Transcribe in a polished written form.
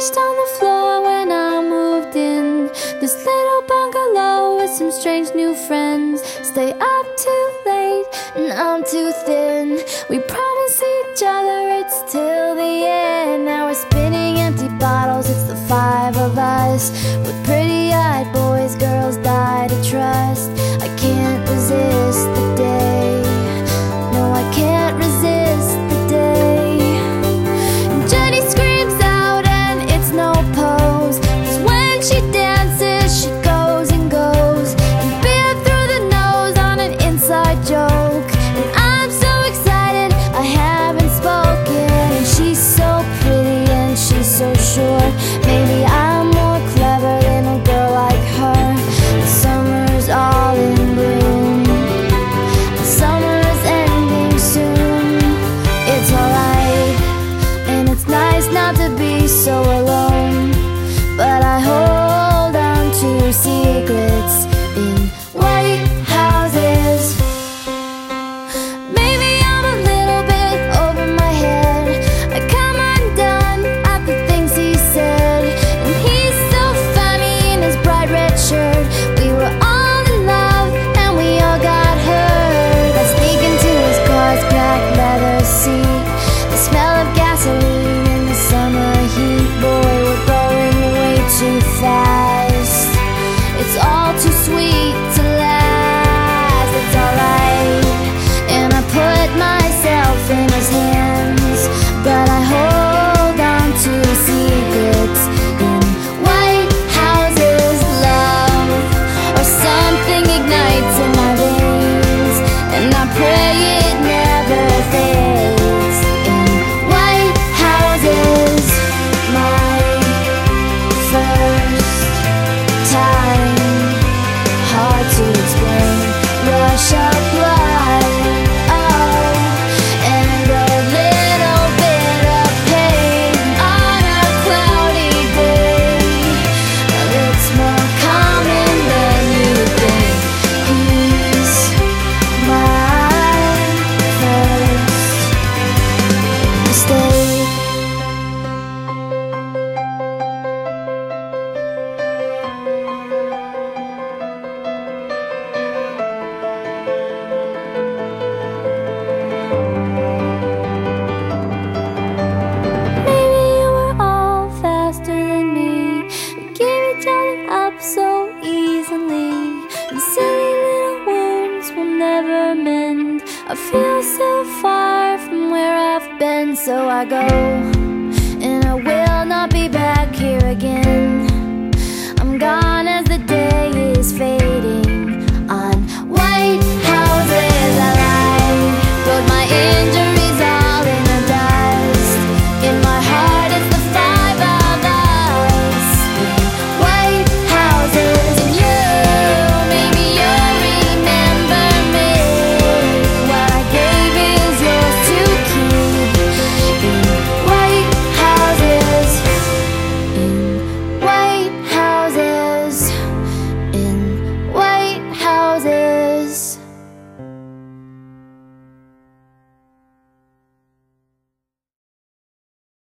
crashed on the floor when I moved in this little bungalow with some strange new friends. Stay up too late and I'm too thin. We promise each other it's till the end. Now we're spinning empty bottles, it's the five of us, with pretty-eyed boys, girls die to trust. I can't resist the day, no I can't resist the day. Jenny screams out and it's no pose, 'cause when she dances she goes and goes, and beer through the nose on an inside joke. And I'm so excited I haven't spoken, and she's so pretty and she's so sure. Maybe I'm more clever than a girl like her. The summer's all in bloom, the summer is ending soon. It's alright, and it's nice not to be so alone, but I hold on to secrets in white houses. Maybe I'm a little bit over my head, I come undone at the things he said. And he's so funny in his bright red shirt. We were all in love and we all got hurt. I sneak into his car's black leather seat, the smell of gasoline in the summer heat. Boy, we're going way too fast, it's all too sweet to last. It's alright, and I put myself in his hands, but I hold on to secrets in white houses. Love or something ignites in my veins, and I pray it never fades. In white houses, my first time, hard to explain, rush of blood, oh, and a little bit of pain on a cloudy day. It's more common than you think. He's my first mistake. Maybe you were all faster than me, we gave each other up so easily, and silly little wounds will never mend. I feel so far from where I've been, so I go, and I will not be back here again. I'm gone as the day is fading.